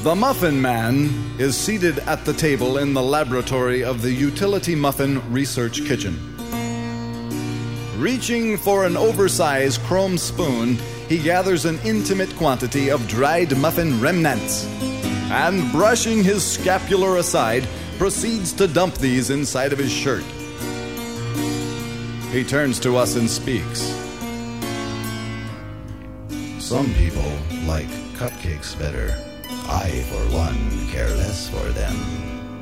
The Muffin Man is seated at the table in the laboratory of the Utility Muffin Research Kitchen. Reaching for an oversized chrome spoon, he gathers an intimate quantity of dried muffin remnants and, brushing his scapular aside, proceeds to dump these inside of his shirt. He turns to us and speaks. Some people like cupcakes better. I, for one, care less for them.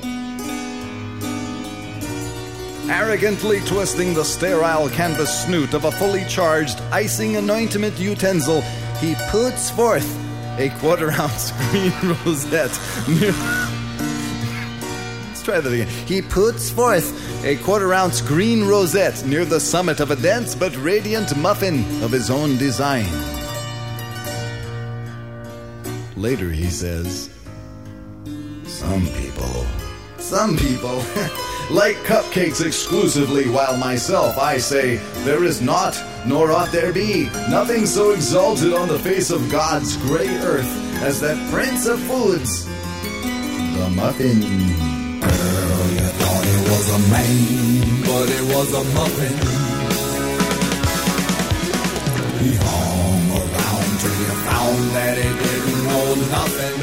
Arrogantly twisting the sterile canvas snoot of a fully charged icing anointment utensil, he puts forth a quarter-ounce green rosette. Let's try that again. He puts forth a quarter-ounce green rosette near the summit of a dense but radiant muffin of his own design. Later he says, Some people like cupcakes exclusively, while myself, I say, there is not, nor ought there be, nothing so exalted on the face of God's gray earth as that prince of foods, the muffin. Girl, you thought it was a man, but it was a muffin. He hung around till you found that he didn't know nothing.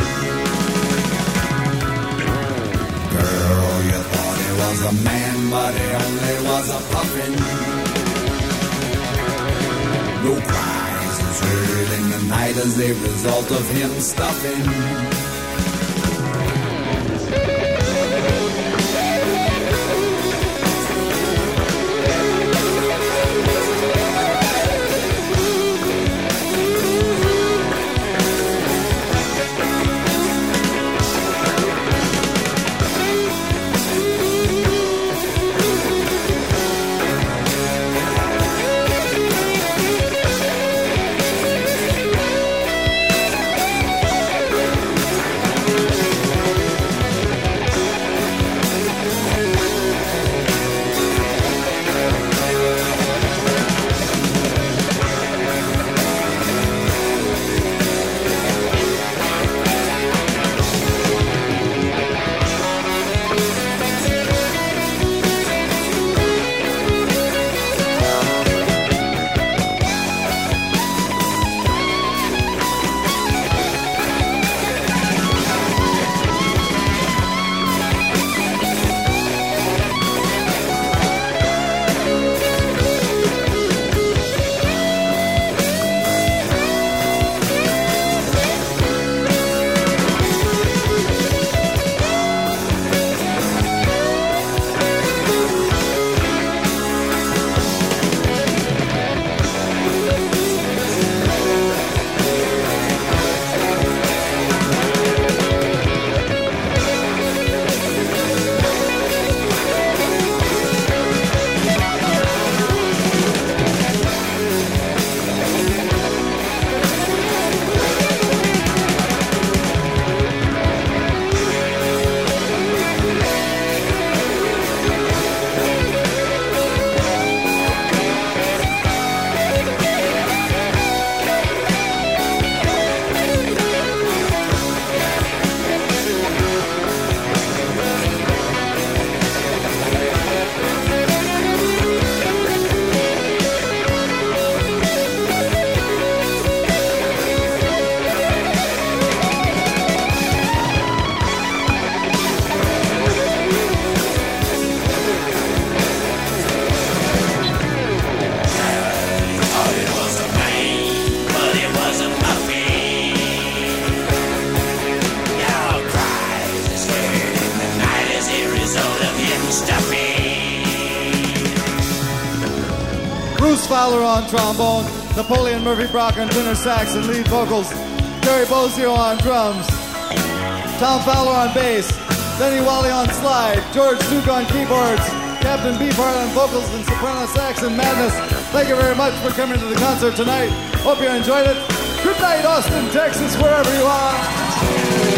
Girl, you thought he was a man, but he only was a puffin. No cries was heard in the night as a result of him stuffing. Bruce Fowler on trombone, Napoleon Murphy Brock on tenor sax and lead vocals, Terry Bozio on drums, Tom Fowler on bass, Denny Wally on slide, George Duke on keyboards, Captain Beefheart on vocals and soprano sax and madness. Thank you very much for coming to the concert tonight. Hope you enjoyed it. Good night, Austin, Texas, wherever you are.